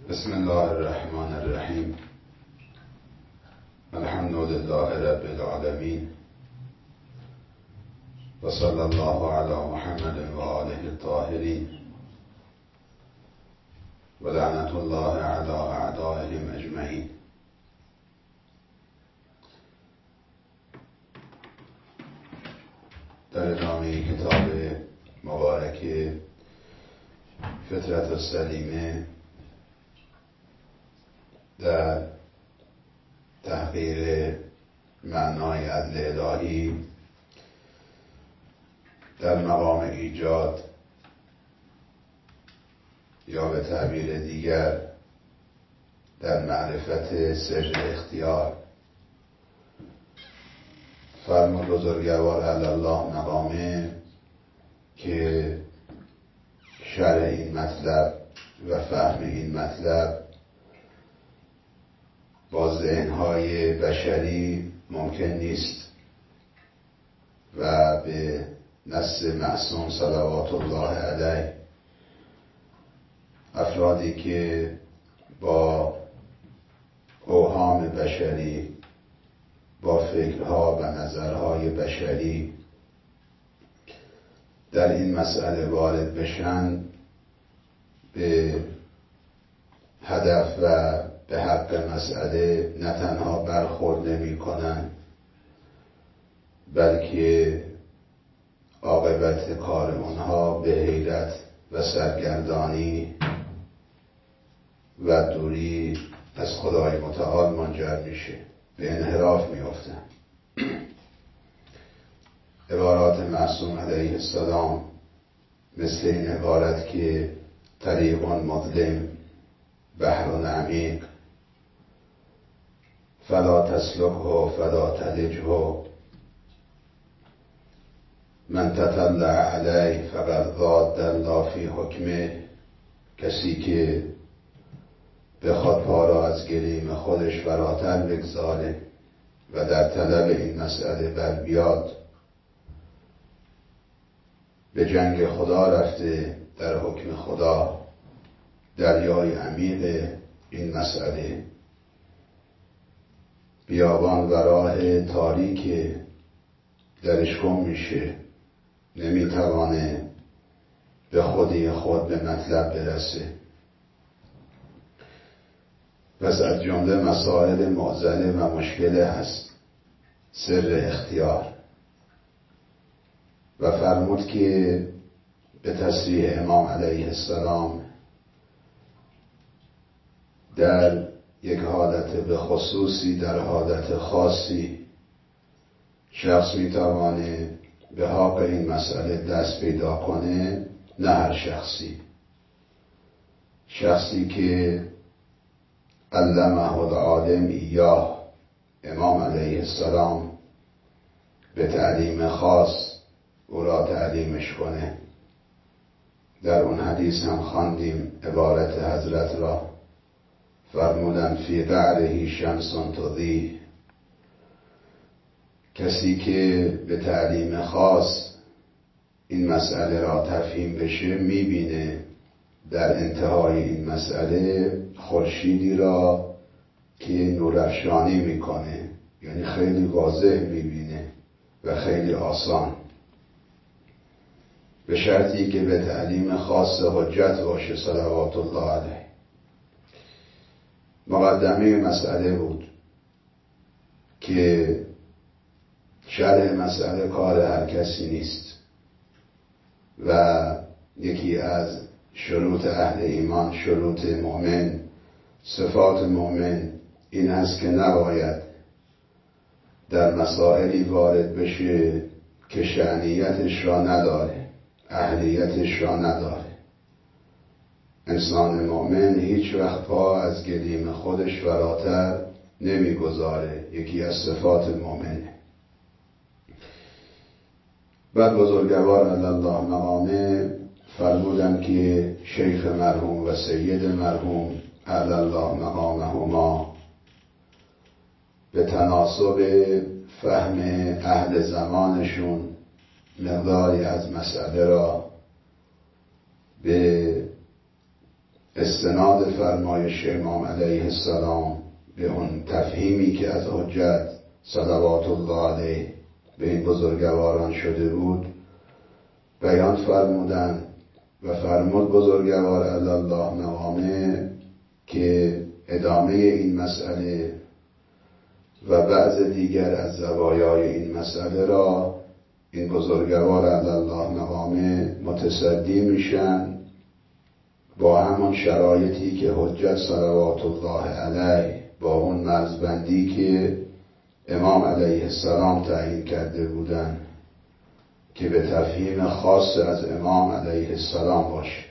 بسم الله الرحمن الرحیم. الحمد لله رب العالمین و صلی الله علی محمد و آله الطاهرین و لعنت الله علی اعدائهم اجمعین. در ادامه کتاب مبارک فطرت السلیمه در تحقیر معنای عدل الهی در مقام ایجاد، یا به تعبیر دیگر در معرفت سر اختیار، فرمود بزرگوار علی الله مقامه که شرح این مطلب و فهم این مطلب با ذهن‌های بشری ممکن نیست و به نص معصوم صلوات الله علیه افرادی که با اوهام بشری، با فکرها و نظرهای بشری در این مسئله وارد بشن، به هدف و به حق مسئله نه تنها برخورد نمی کنن، بلکه عاقبت کار اونها به حیرت و سرگردانی و دوری از خدای متعال منجر میشه، به انحراف میافتن. عبارات معصوم علیه السلام مثل این عبارت که طریق مظلم بحر عمیق فلا تسلکه فلا تلجه من تطلع علیه فقد ضاد الله فی حکمه. کسی که بخواد پا را از گلیم خودش فراتر بگذاره و در طلب این مسئله بر بیاد، به جنگ خدا رفته در حکم خدا، دریای عمیق این مسئله، بیابان و راه تاریک درش گم میشه، نمیتوانه به خودی خود به مطلب برسه. پس از جمله مسائل معضله و مشکله هست سر اختیار، و فرمود که به تصریح امام علیه السلام در یک حالت به خصوصی، در حالت خاصی، شخص میتوانه به حق این مسئله دست پیدا کنه. نه هر شخصی که علمه العالم ایاه، امام علیه السلام به تعلیم خاص او را تعلیمش کنه. در اون حدیث هم خواندیم عبارت حضرت را، فرمودن فی قعره شمس تضیء. کسی که به تعلیم خاص این مسئله را تفهیم بشه، میبینه در انتهای این مسئله خورشیدی را که نورافشانی میکنه، یعنی خیلی واضح میبینه و خیلی آسان، به شرطی که به تعلیم خاص حجت باشه صلوات الله علیه. مقدمه مسئله بود که شرح مسئله کار هر کسی نیست و یکی از شروط اهل ایمان، شروط مؤمن، صفات مؤمن این است که نباید در مسائلی وارد بشه که شأنیتش را نداره، اهلیتش را نداره. انسان مؤمن هیچ وقت پا از گلیم خودش فراتر نمیگذاره، یکی از صفات مؤمنه. بعد بزرگوار علی الله مقامه فرمودن که شیخ مرحوم و سید مرحوم علی الله مقامهما به تناسب فهم اهل زمانشون مقداری از مسئله را به استناد فرمایش امام علیه السلام به اون تفهیمی که از حجت صلوات الله علیه به این بزرگواران شده بود بیان فرمودند و فرمود بزرگوار الله مقامه که ادامه این مسئله و بعض دیگر از زوایای این مسئله را این بزرگوار الله مقامه متصدی میشن با همون شرایطی که حجت صلوات الله علیه با اون مرزبندی که امام علیه السلام تعیین کرده بودند که به تفهیم خاص از امام علیه السلام باشه.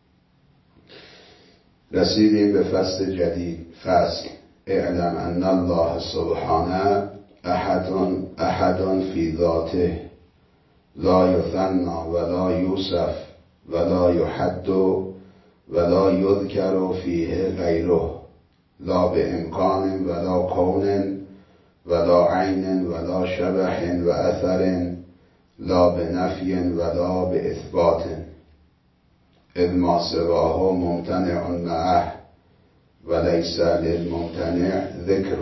رسیدیم به فصل جدید. فصل اعلم ان الله سبحانه احد فی ذاته لا یثنی ولا یوصف ولا یحد ولا یذکر فیه غیره لا بامکان ولا کون ولا عین ولا شبح و اثر لا بنفی ولا باثبات اذ ما سواه ممتنع معه ولیس للممتنع ذکر.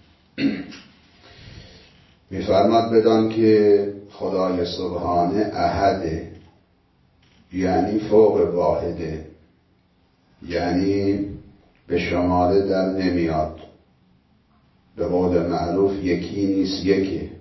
میفرماد بدان که خدای سبحانه احده، یعنی فوق واحده، یعنی به شماره در نمیاد، به قول معروف یکی نیست یکی.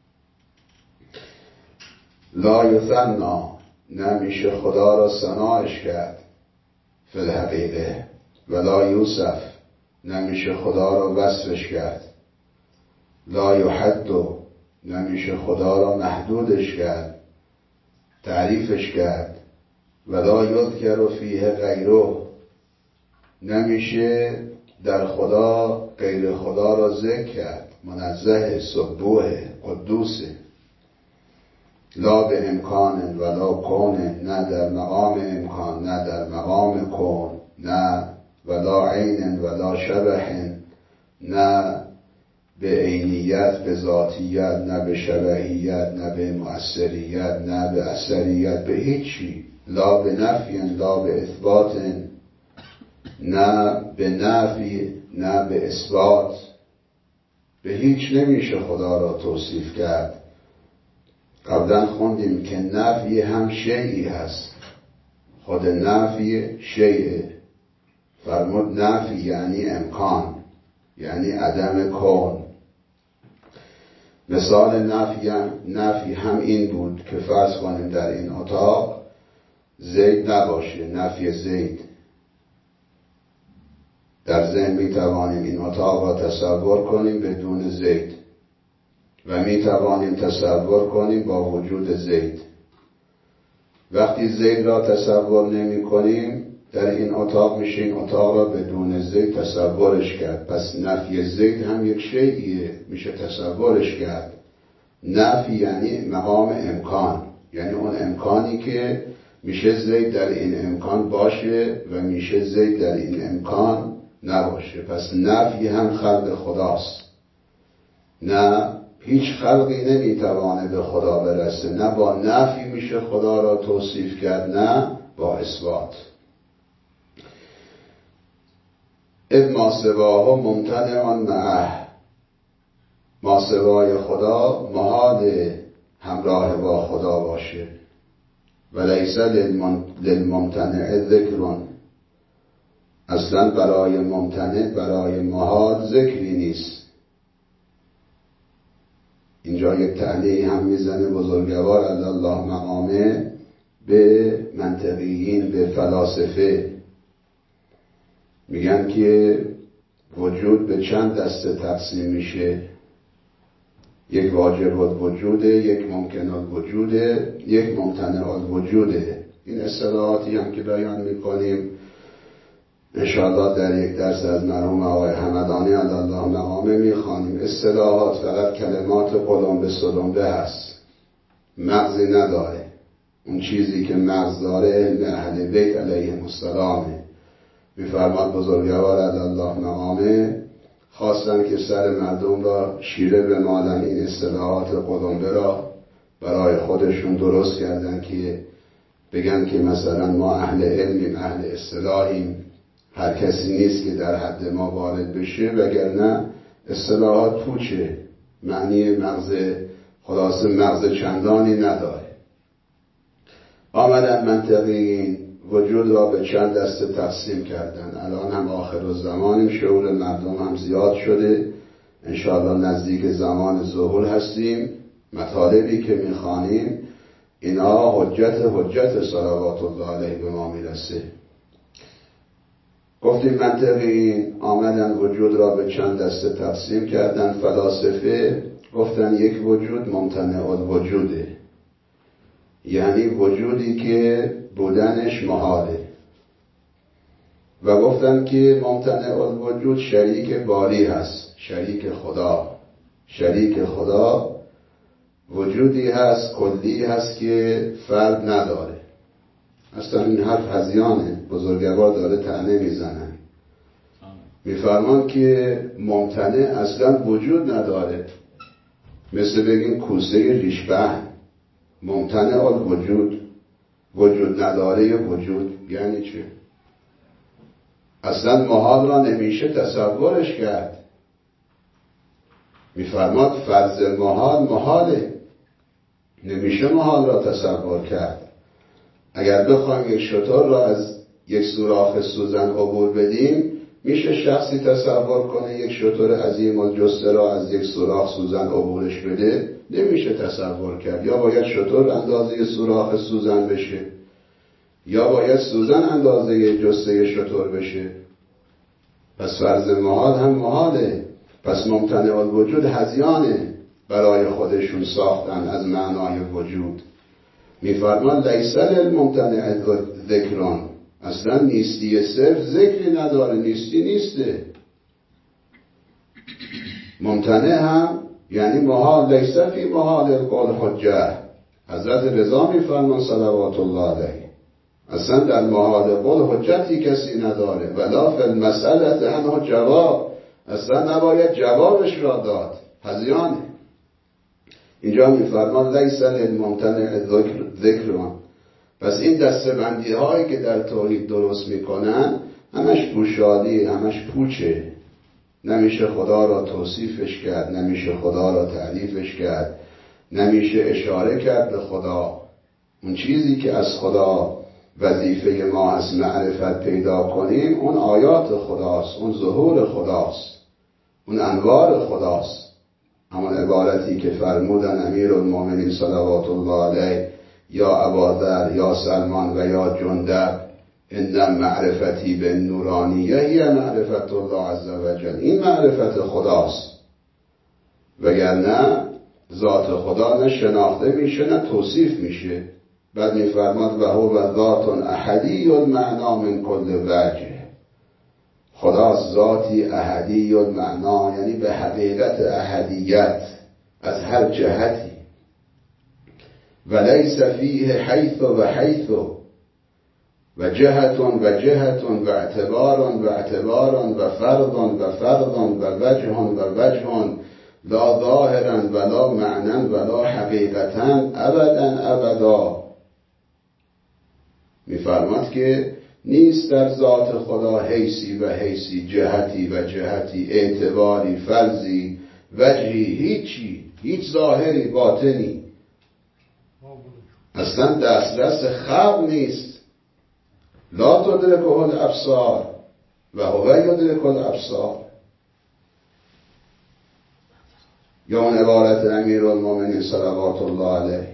لا یثنی، نمیشه خدا را ثنایش کرد فی الحقیقه، ولا یوصف، نمیشه خدا را وصفش کرد، لا یحد، نمیشه خدا را محدودش کرد تعریفش کرد، ولا یذکر فیه غیره، نمیشه در خدا غیر خدا را ذکر کرد، منزه سبوه قدوسه. لا به امکان ولا کون، نه در مقام امکان نه در مقام کون، نه ولا عین ولا شبح، نه به عینیت به ذاتیت، نه به شبهیت، نه به مؤثریت، نه به اثریت، به هیچی. لا به نفی لا به اثبات، نه به نفی نه به اثبات، به هیچ نمیشه خدا را توصیف کرد. قبلا خوندیم که نفی هم شیئی هست، خود نفی شیئه. فرمود نفی یعنی امکان، یعنی عدم کون. مثال نفی هم این بود که فرض کنیم در این اتاق زید نباشه، نفی زید. در ذهن می توانیم این اتاق را تصور کنیم بدون زید و می توانیم تصور کنیم با وجود زید. وقتی زید را تصور نمی کنیم در این اتاق میشه این اتاق را بدون زید تصورش کرد. پس نفی زید هم یک شیئیه، میشه تصورش کرد. نفی یعنی مقام امکان، یعنی اون امکانی که میشه زید در این امکان باشه و میشه زید در این امکان نباشه. پس نفی هم خلق خداست. نه هیچ خلقی نمیتوانه به خدا برسه، نه با نفی میشه خدا را توصیف کرد نه با اثبات. اذ ما سواه ممتنع معه، ما سوای خدا محال همراه با خدا باشه. ولیس للممتنع ذکر، اصلا برای ممتنع برای محال ذکری نیست. اینجا یک تعلیق هم میزنه بزرگوار الله مقامه به منطقیین، به فلاسفه. میگن که وجود به چند دسته تقسیم میشه، یک واجب الوجوده، یک ممکن الوجوده، یک ممتنع الوجوده. این اصطلاحاتی هم که بیان میکنیم انشاءالله در یک درس از مرحوم آقای همدانی الله مقامه میخوانیم. اصطلاحات فقط کلمات قلمبه سلمبه هست، مغزی نداره. اون چیزی که مغز داره علم اهل بیت علیهم السلامه. میفرماد بزرگوار الله مقامه خواستن که سر مردم را شیره بمالن، این اصطلاحات قلمبه را برای خودشون درست کردن که بگن که مثلا ما اهل علمیم، اهل اصطلاحیم، هر کسی نیست که در حد ما وارد بشه، وگرنه اصطلاحات پوچه، معنی خلاصه مغز چندانی نداره. آمدن منطقیین وجود را به چند دسته تقسیم کردن. الان هم آخر الزمانیم، شعور مردم هم زیاد شده، انشاءالله نزدیک زمان ظهور هستیم. مطالبی که میخوانیم اینا حجت صلوات الله علیه به ما میرسه. گفتیم منطقیین آمدن وجود را به چند دسته تقسیم کردن. فلاسفه گفتن یک وجود ممتنع الوجوده، یعنی وجودی که بودنش محاله، و گفتن که ممتنع الوجود شریک باری هست، شریک خدا وجودی هست کلی هست که فرد نداره. اصلا این حرف هذیانه، بزرگوار داره طعنه میزنن، میفرمان که ممتنع اصلا وجود نداره. مثل بگیم کوسه ریشبهن ممتنع الوجود، وجود نداره یا وجود یعنی چه؟ اصلا محال را نمیشه تصورش کرد. میفرماد فرض محاله، نمیشه محال را تصور کرد. اگر بخوایم یک شتر را از یک سوراخ سوزن عبور بدیم، میشه شخصی تصور کنه یک شتر عظیم الجثه را از یک سوراخ سوزن عبورش بده؟ نمیشه تصور کرد. یا باید شتر اندازه سوراخ سوزن بشه، یا باید سوزن اندازه جثه شتر بشه. پس فرض محال هم محاله. پس ممتنع الوجود هذیانه برای خودشون ساختن از معنای وجود. میفرمان لیس للممتنع ذکران، اصلا نیستی صرف ذکری نداره، نیستی نیسته. ممتنع هم یعنی محال، لیس فی محال القول حجه. حضرت رضا میفرمان صلوات الله علیه اصلا در محال قول حجتی کسی نداره. ولا فی المسئله عنه جواب، اصلا نباید جوابش را داد، هذیانه. اینجا میفرمان لیس للممتنع ذکران. پس این دسته‌بندی هایی که در توحید درست میکنن همش گوشادی، همش پوچه. نمیشه خدا را توصیفش کرد، نمیشه خدا را تعریفش کرد، نمیشه اشاره کرد به خدا. اون چیزی که از خدا وظیفه ما از معرفت پیدا کنیم، اون آیات خداست، اون ظهور خداست، اون انوار خداست. همون عبارتی که فرمودن امیرالمومنین صلوات الله علیه یا اباذر یا سلمان و یا جندب ان معرفتی به نورانیه هی معرفت الله عز وجل. این معرفت خداست، وگرنه ذات خدا نه شناخته میشه نه توصیف میشه. بعد میفرماد و هو ذات احدی المعنا من کل وجه. خدا ذاتی احدی المعنا، یعنی به حقیقت احدیت از هر جهتی. ولیس فیه حیث و حیث و جهت و جهت و اعتبار و اعتبار و فرض و فرض و وجه و وجه لا ظاهرا ولا معنى ولا حقیقتا ابدا ابدا. میفرماد که نیست در ذات خدا حیثی و حیثی، جهتی و جهتی، اعتباری، فرضی، وجهی، هیچی، هیچ ظاهری باطنی، اصلا دسترس خلق نیست. لا تدرکه الابصار و هو یدرک الابصار. یا اون عبارت امیرالمومنین صلوات الله علیه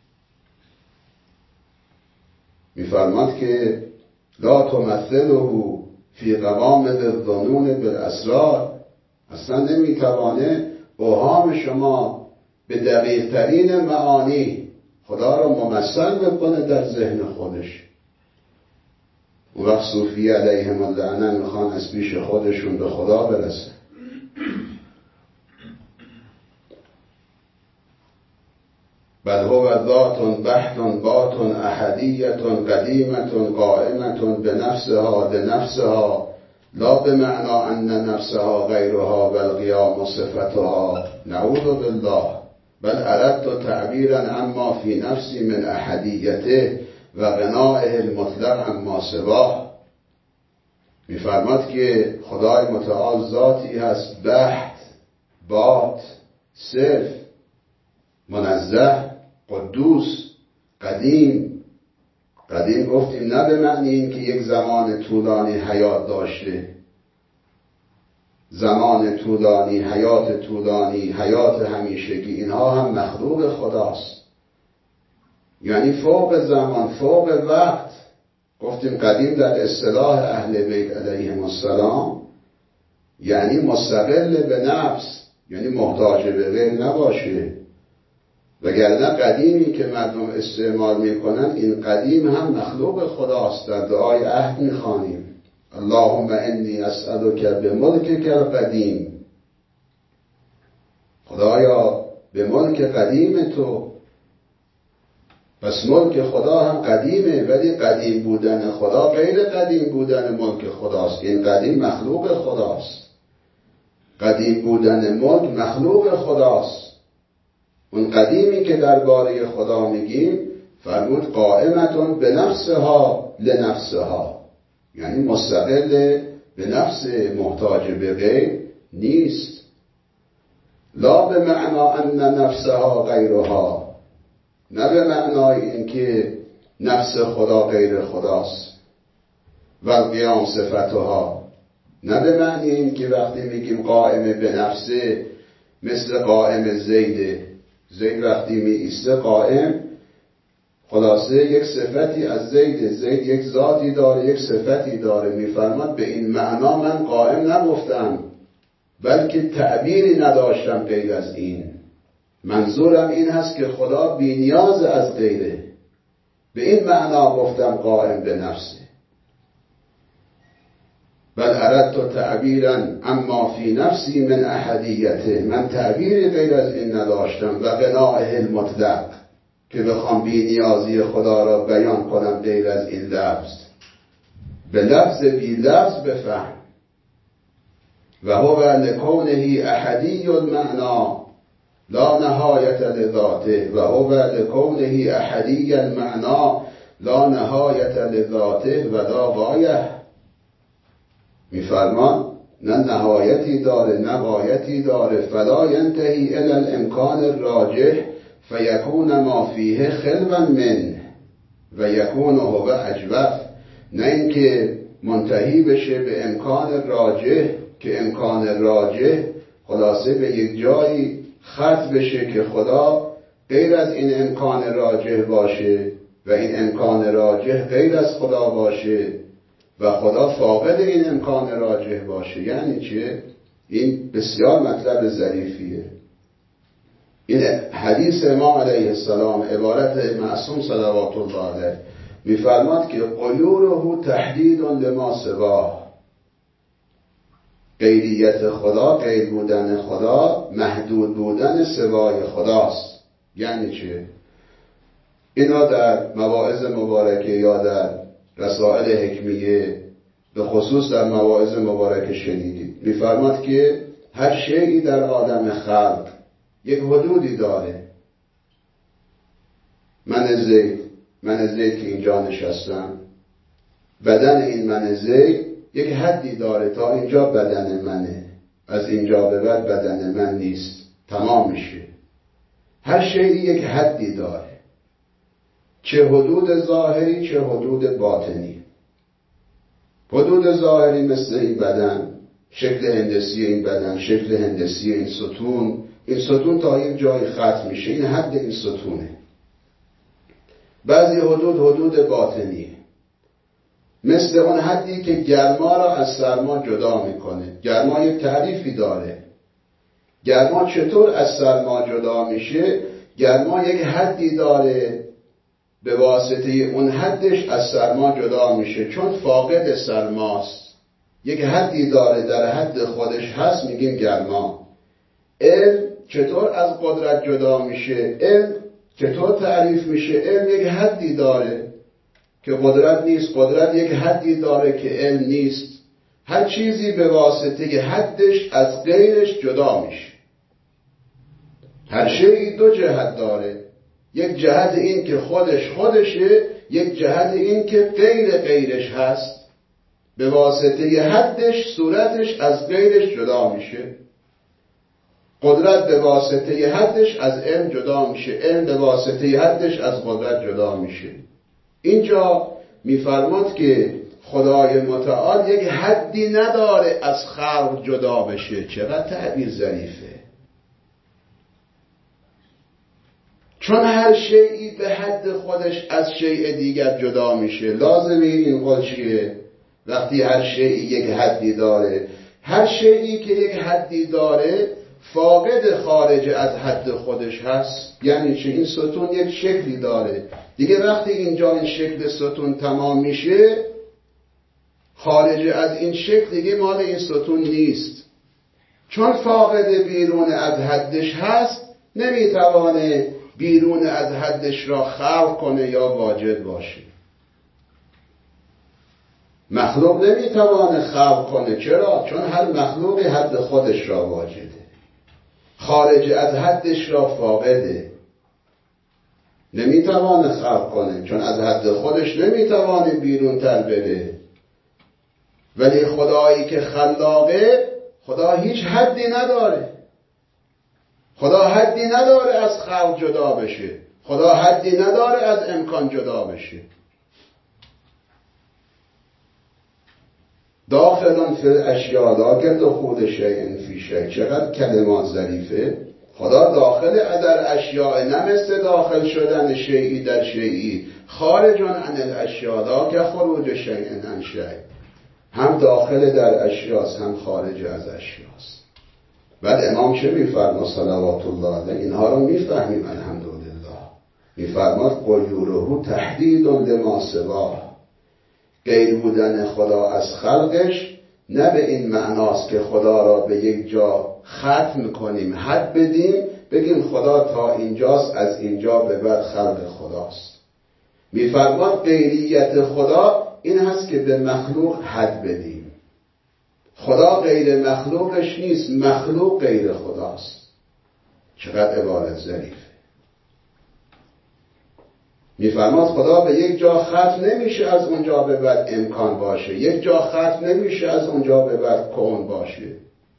میفرماد که لا تمثله فی قوامض الظنون بالاسرار. اصلا نمیتوانه اوهام شما به دقیق ترین معانی خدا رو ممثل بکنه در ذهن خودش. اون وقت صوفی علیهم اللعنه میخوان از پیش خودشون به خدا برسه. بل هو ذات بحت باطن احدیت قدیمت قائمت بنفسها لنفسها لا بمعنى ان نفسها غیرها والقیام صفتها. نعوذ بالله. بل اردت تعبیرا عما فی نفسی من احدیته و غنائه المطلق عما سواه. می‌فرماد که خدای متعال ذاتی هست بحت، بات، صرف، منزه، قدوس، قدیم. قدیم گفتیم نه به معنی این که یک زمان طولانی حیات داشته، زمان طولانی، حیات طولانی، حیات همیشگی، اینها هم مخلوق خداست، یعنی فوق زمان، فوق وقت. گفتیم قدیم در اصطلاح اهل بیت علیهم السلام یعنی مستقل به نفس، یعنی محتاج به غیر نباشه. وگرنه قدیمی که مردم استعمال میکنن، این قدیم هم مخلوق خداست. در دعای عهد میخوانیم اللهم انی اسألک بملکک القدیم، خدایا به ملک قدیم تو. پس ملک خدا هم قدیمه، ولی قدیم بودن خدا غیر قدیم بودن ملک خداست. این قدیم مخلوق خداست، قدیم بودن ملک مخلوق خداست. اون قدیمی که درباره خدا میگیم فرمود قائمتون به نفسها لنفسها، یعنی مستقل به نفس، محتاج به غیر نیست. لا به معنا ان نفسها غیرها، نه به معنای این که نفس خدا غیر خداست. و القیام صفتها، نه به معنی این که وقتی میگیم قائم به نفسه مثل قائم زیده، زید وقتی می ایسته قائم، خلاصه یک صفتی از زید، زید یک ذاتی داره، یک صفتی داره. میفرماد به این معنا من قائم نگفتم، بلکه تعبیری نداشتم غیر از این. منظورم این هست که خدا بی نیاز از غیره، به این معنا گفتم قائم به نفسه. بل اردت تعبیرا اما فی نفسی من احدیته، من تعبیری غیر از این نداشتم. و غنائه المطلق، که بخوام بی نیازی خدا را بیان کنم غیر از این لفظ، به لفظ بی لفظ بفهم. و هو لکونه احدی المعنا لا نهایت لذاته، و هو لکونه احدی المعنا لا نهایت لذاته و لا غایه. میفرمان نه نهایتی داره نه غایتی داره. فلا ینتهی الی الامکان الراجح فیکون ما فیه خلوا منه و یکون هو اجوف، نه اینکه منتهی بشه به امکان راجح، که امکان راجح خلاصه به یک جایی ختم بشه که خدا غیر از این امکان راجح باشه و این امکان راجح غیر از خدا باشه و خدا فاقد این امکان راجح باشه. یعنی چه؟ این بسیار مطلب ظریفیه. این حدیث امام علیه السلام، عبارت معصوم صلوات الله علیه، میفرماد که غیوره تحدید لما سواه، غیریت خدا، غیر بودن خدا، محدود بودن سوای خداست. یعنی چه؟ اینا در مواعظ مبارکه یا در رسائل حکمیه، به خصوص در مواعظ مبارکه شنیدید. میفرماد که هر شیئی در عالم خلق یک حدودی داره. من زید که اینجا نشستم، بدن این من زید یک حدی داره، تا اینجا بدن منه، از اینجا به بعد بدن من نیست، تمام میشه. هر شیئی یک حدی داره، چه حدود ظاهری چه حدود باطنی. حدود ظاهری مثل این بدن، شکل هندسی این بدن، شکل هندسی این ستون، این ستون تا یک جای ختم میشه، این حد این ستونه. بعضی حدود باطنی، مثل اون حدی که گرما را از سرما جدا میکنه. گرما یک تعریفی داره. گرما چطور از سرما جدا میشه؟ گرما یک حدی داره، به واسطه اون حدش از سرما جدا میشه، چون فاقد سرماست. یک حدی داره، در حد خودش هست، میگیم گرما. علم چطور از قدرت جدا میشه؟ علم چطور تعریف میشه؟ علم یک حدی داره که قدرت نیست، قدرت یک حدی داره که علم نیست. هر چیزی به واسطه حدش از غیرش جدا میشه. هر شیئی دو جهت داره، یک جهت این که خودشه، یک جهت این که غیرش هست. به واسطه حدش صورتش از غیرش جدا میشه. قدرت به واسطه حدش از علم جدا میشه، علم به واسطه حدش از قدرت جدا میشه. اینجا میفرماد که خدای متعال یک حدی نداره از خلق جدا بشه. چقدر تعبیر ظریفه. چون هر شیئی به حد خودش از شیء دیگر جدا میشه. لازمه این قول چیه؟ وقتی هر شیئی یک حدی داره، هر شیئی که یک حدی داره فاقد خارج از حد خودش هست. یعنی چه؟ این ستون یک شکلی داره دیگه، وقتی اینجا این شکل ستون تمام میشه، خارج از این شکل دیگه مال این ستون نیست. چون فاقد بیرون از حدش هست، نمیتوانه بیرون از حدش را خلق کنه یا واجد باشه. مخلوق نمیتوانه خلق کنه. چرا؟ چون هر مخلوقی حد خودش را واجده، خارج از حدش را فاقده، نمیتوانه خلق کنه، چون از حد خودش نمیتوانه بیرون تر بره. ولی خدایی که خلاقه، خدا هیچ حدی نداره. خدا حدی نداره از خلق جدا بشه، خدا حدی نداره از امکان جدا بشه. داخلان فی الاشیاء لا کدخول شیء فی شیء. چقدر کلمات ظریفه. خدا داخل در اشیاء، نه مثل داخل شدن شیئی در شیئی. خارجان عن الاشیاء لا کخروج شیء عن شیء. هم داخل در اشیاست، هم خارج از اشیاست. بعد امام چه میفرما صلوات الله علیه؟ اینها رو میفهمیم الحمدلله. میفرماد غیوره تحدید لما سواه. غیر بودن خدا از خلقش نه به این معناست که خدا را به یک جا ختم کنیم، حد بدیم، بگیم خدا تا اینجاست، از اینجا به بعد خلق خداست. میفرماد غیریت خدا این هست که به مخلوق حد بدیم. خدا غیر مخلوقش نیست، مخلوق غیر خداست. چقدر عبارت ظریفه. میفرماد خدا به یک جا ختم نمیشه از اونجا به بعد امکان باشه، یک جا ختم نمیشه از اونجا به بعد کون باشه.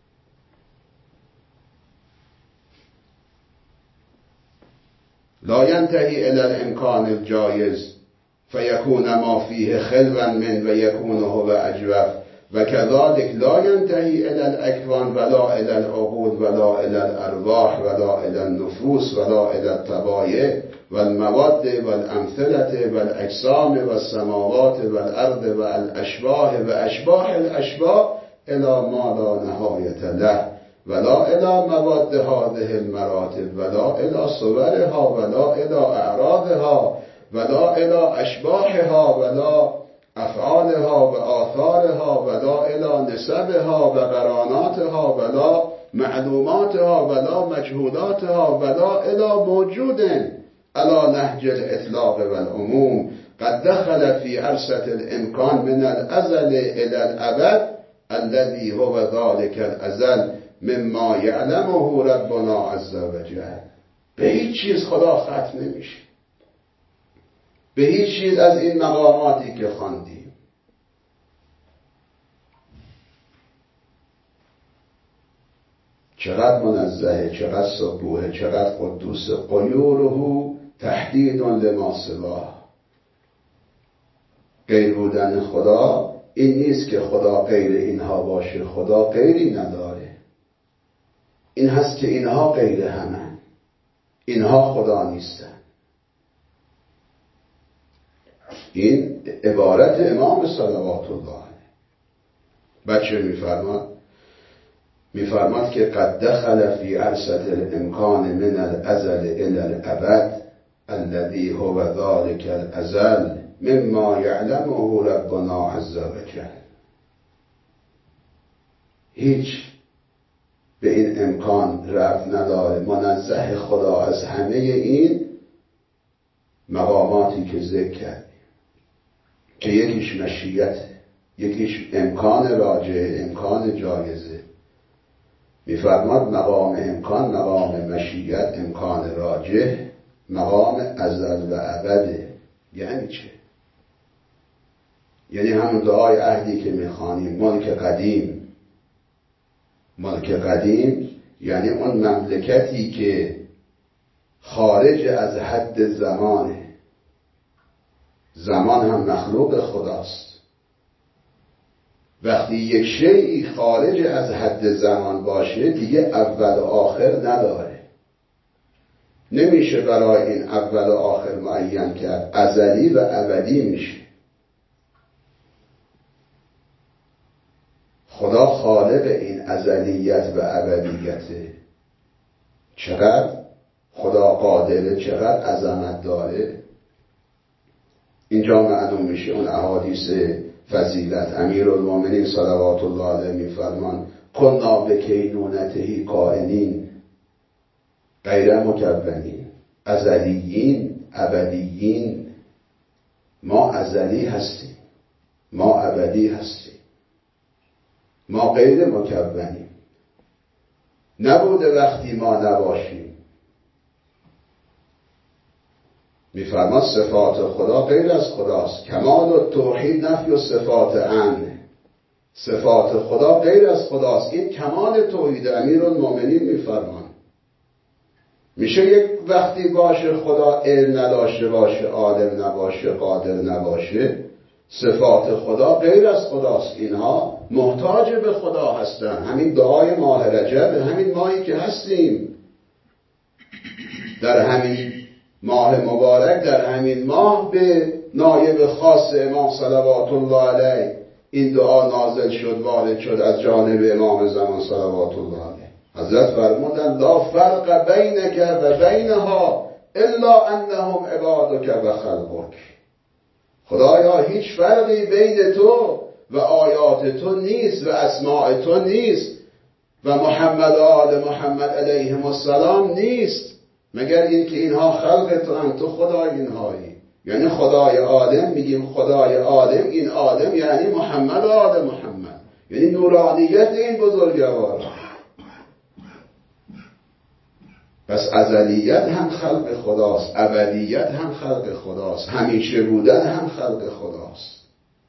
لا ینتهی الی الامکان الجایز فیکون ما فیه خلوا من و یکون هو اجوف و كذلك لا ينتهي الى الاكوان ولا الى العقول ولا الى الارواح ولا الى النفوس ولا الى الطبائع والمواد والامثله والاجسام والسماوات والارض والاشباح واشباح الاشباح الى ما لا نهایه له ولا الى مواد هذه المراتب ولا الى صورها ولا الى اعراضها ولا الى اشباحها ولا افعالها و آثارها ولا الى نسبها و قراناتها ولا معلوماتها ولا مجهولاتها ولا الى موجود على نهج الاطلاق والعموم قد دخل في عرصة الامکان من الازل الى الابد الذي هو ذلك الازل مما یعلمه ربنا عز وجل. به هیچ چیز خدا ختم نمیشه، به هیچ چیز از این مقاماتی که خواندیم. چقدر منزهه، چقدر سبوحه، چقدر قدوسه. غیوره تحدید لما سواه. غیر بودن خدا این نیست که خدا غیر اینها باشه. خدا غیری نداره. این هست که اینها غیر همن، اینها خدا نیستن. این عبارت امام صلوات الله علیه. بچه میفرماد که قد دخل فی عرصة الامکان من الازل الى الابد الذي هو ذلك الازل مما یعلمه ربنا عز وجل. هیچ به این امکان ربط نداره. منزه خدا از همه این مقاماتی که ذکر کردیم که یکیش مشیته، یکیش امکان راجع، امکان جایزه. میفرماد مقام امکان، مقام مشیت، امکان راجع، مقام ازل و ابده. یعنی چه؟ یعنی همون دعای عهدی که میخوانیم، ملک قدیم. ملک قدیم یعنی اون مملکتی که خارج از حد زمانه. زمان هم مخلوق خداست. وقتی یک شیئی خارج از حد زمان باشه دیگه اول و آخر نداره. نمیشه برای این اول و آخر معین کرد. ازلی و ابدی میشه. خدا خالق این ازلیت و ابدیته. چقدر خدا قادره، چقدر عظمت داره. اینجا معلوم میشه اون احادیث فضیلت. امیرالمومنین صلوات الله علیه میفرمان کنا بکینونته قائلین غیر مکونین، ازلیین ابدیین. ما ازلی هستیم، ما ابدی هستیم، ما غیر مکونیم. نبوده وقتی ما نباشیم. میفرماد صفات خدا غیر از خداست. کمال التوحید نفی صفات عن. صفات خدا غیر از خداست. این کمال توحید. امیرالمومنین میفرمان میشه یک وقتی باشه خدا علم نداشته باشه، عالم نباشه، قادر نباشه. صفات خدا غیر از خداست. اینها محتاج به خدا هستن. همین دعای ماه رجب، همین ماهی که هستیم، در همین ماه مبارک، در همین ماه به نایب خاص امام صلوات الله علیه این دعا نازل شد، وارد شد از جانب امام زمان صلوات الله علیه. حضرت فرمودند لا فرق بینک و بینها الا انهم عبادک و خلقک. خدایا هیچ فرقی بین تو و آیات تو نیست و اسماء تو نیست و محمد و آل محمد علیهم السلام نیست، مگر این که اینها خلق تو هم، تو خدای اینهایی. یعنی خدای عالم، میگیم خدای عالم، این عالم یعنی محمد و آل محمد، یعنی نورانیت این بزرگوار. پس ازلیت هم خلق خداست، ابدیت هم خلق خداست، همیشه بودن هم خلق خداست.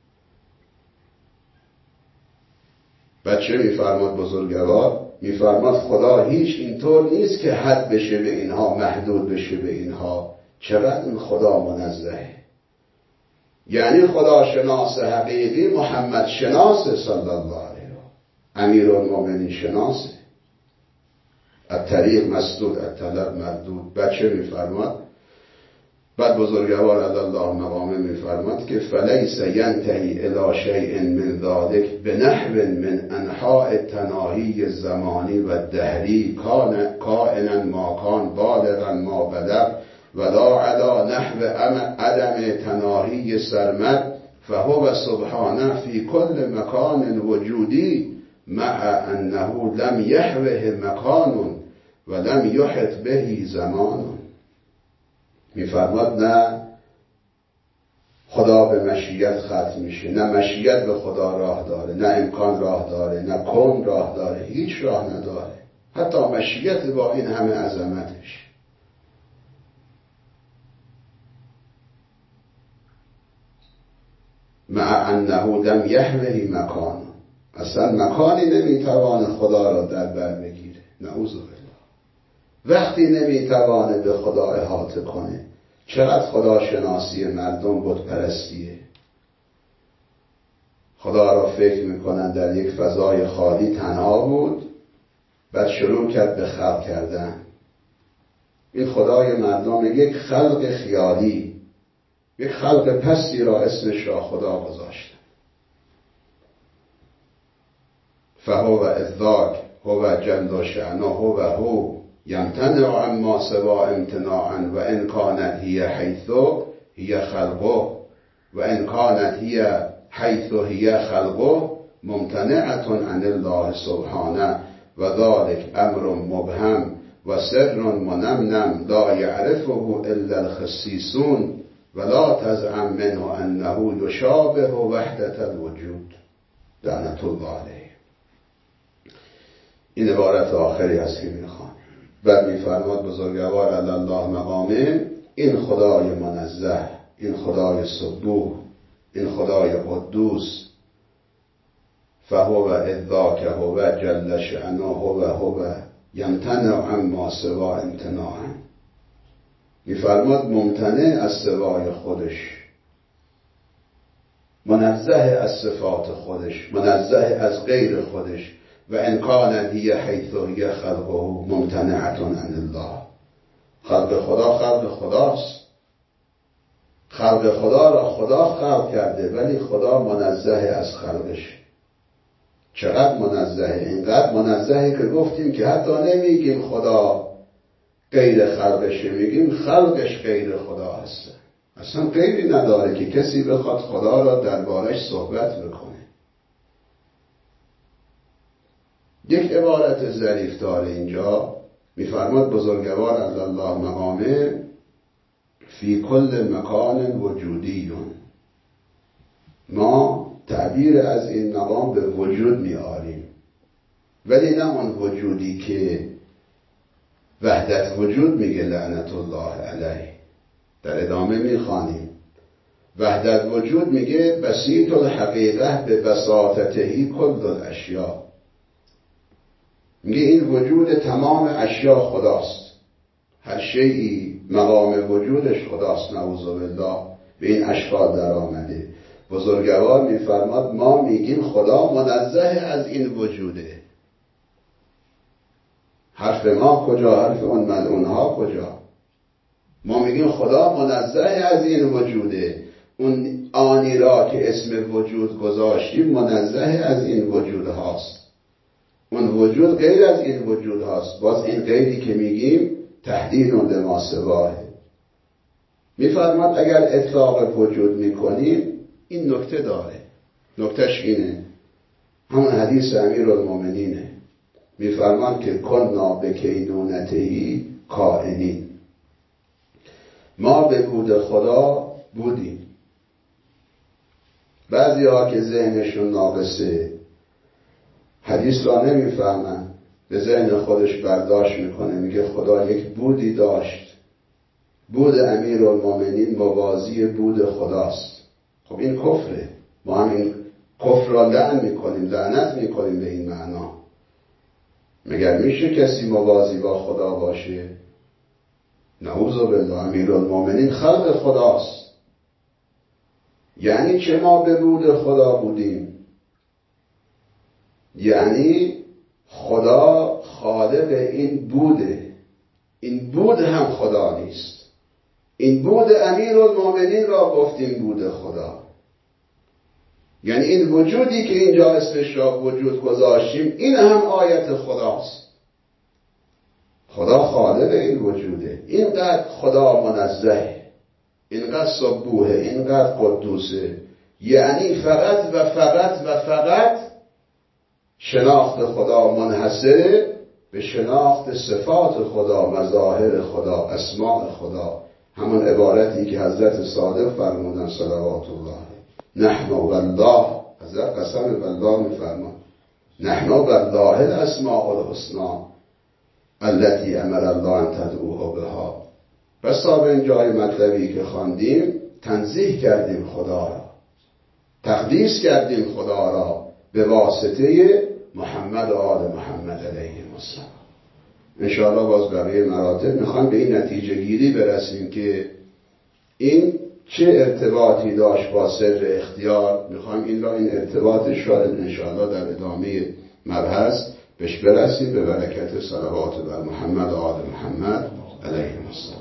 بچه میفرماد بزرگوار، میفرماد خدا هیچ اینطور نیست که حد بشه به اینها، محدود بشه به اینها. چقدر این خدا منزهه. یعنی خدا شناس حقیقی محمد شناس صلی الله علیه. امیرالمومنین شناسه. الطریق مسدود، الطلب مردود. بچه میفرماد بعد بزرگوار الله مقامه میفرماد که فلیس ینتهی الی شیء من ذلک بنحو من انحاء تناهی الزمانی و الدهری کائنا ما کان بالغا ما بلغ ولا علی نحو عدم تناهی سرمد فهو سبحانه فی کل مکان وجودی مع انه لم یحوه مکان و لم یحط به زمان. میفرماد نه خدا به مشیت ختم میشه، نه مشیت به خدا راه داره، نه امکان راه داره، نه کون راه داره، هیچ راه نداره. حتی مشیت با این همه عظمتش. مع انه لم یحوه مکان، اصلا مکانی نمیتوانه خدا را در بر بگیره. نعوذ بالله. وقتی نمیتوانه به خدا احاطه کنه، چقدر خدا شناسی مردم بت پرستیه. خدا را فکر میکنن در یک فضای خالی تنها بود، بعد شروع کرد به خلق کردن. این خدای مردم یک خلق خیالی، یک خلق پستی را اسمش را خدا گذاشتن. فهو اذاک هو جل شأنه هو یمتنع عما سوا امتناعا و ان کانت هی حیث هی خلقه و ان کانت هی حیث هی خلقه ممتنعة عن الله سبحانه و ذلك امر مبهم و سر منمنم لا یعرفه الا الخصیصون ولا تزعم منه انه یشابه وحدة الوجود. لعنت الله علیه. این عبارت آخری هست که میخوام. بعد میفرماد بزرگوار الله مقامه این خدای منزه، این خدای سبوح، این خدای قدوس فهو اذاک هو جل شأنه هو یمتنع عما سوا امتناعا. میفرماد ممتنع از سوای خودش، منزه از صفات خودش، منزه از غیر خودش. و ان کان هی حیث هی خلقه ممتنعة عن الله. خلق خدا خلق خداست، خلق خدا را خدا خلق کرده، ولی خدا منزه از خلقش. چقدر منزه؟ اینقدر منزه که گفتیم که حتی نمیگیم خدا غیر خلقشه، میگیم خلقش غیر خدا هست. اصلا غیری نداره که کسی بخواد خدا را دربارش صحبت بکنه. یک عبارت ظریف داره اینجا، میفرماد بزرگوار الله مقامه فی کل مکان وجودیون. ما تعبیر از این مقام به وجود میاریم، ولی نه اون وجودی که وحدت وجود میگه لعنت الله علیه. در ادامه میخوانیم وحدت وجود میگه بسیط الحقیقه به بساطتهی کل الاشیاء. میگه این وجود تمام اشیاء خداست، هر شیئی مقام وجودش خداست. نعوذ بالله به این اشکال در آمده. بزرگوار میفرماد ما میگیم خدا منزه از این وجوده. حرف ما کجا؟ حرف اون ملعونها کجا؟ ما میگیم خدا منزه از این وجوده. اون آنی را که اسم وجود گذاشتیم منزه از این وجود هاست. اون وجود غیر از این وجود هاست. باز این غیری که میگیم تحدید لما سواه. میفرماد اگر اطلاق وجود میکنیم این نکته داره. نکتهش اینه، همون حدیث امیرالمومنینه. میفرمان که کنا به کینونتهی کائنین. ما به بود خدا بودیم. بعضی ها که ذهنشون ناقصه حدیث را نمیفهمن، به ذهن خودش برداشت میکنه، میگه خدا یک بودی داشت، بود امیرالمومنین موازی بود خداست. خب این کفره. ما هم این کفر را لعنت میکنیم به این معنا. مگر میشه کسی موازی با خدا باشه؟ نعوذ بالله. امیرالمومنین خلق خداست. یعنی چه ما به بود خدا بودیم؟ یعنی خدا خالق این بوده. این بود هم خدا نیست. این بود امیرالمومنین را گفتیم بود خدا. یعنی این وجودی که اینجا اسمش را وجود گذاشتیم این هم آیت خداست. خدا خالق این وجوده. اینقدر خدا منزه، اینقدر سبوحه، اینقدر قدوسه. یعنی فقط و فقط و فقط شناخت خدا منحصره به شناخت صفات خدا، مظاهر خدا، اسماء خدا. همون عبارتی که حضرت صادق فرمودن صلوات الله نحن والله، حضرت قسم بالله میفرمان نحن والله الاسماء الحسنى التي امر الله ان تدعوه بها. پس تا به این جای مطلبی که خواندیم تنزیه کردیم خدا را، تقدیس کردیم خدا را به واسطه محمد و آل محمد علیه السلام. انشاءالله باز بقیه مراتب میخوام به این نتیجه گیری برسیم که این چه ارتباطی داشت با سر اختیار. میخوام این ارتباطش را انشاءالله در ادامه مبحث بهش برسیم به برکت صلوات بر محمد و آل محمد علیه السلام.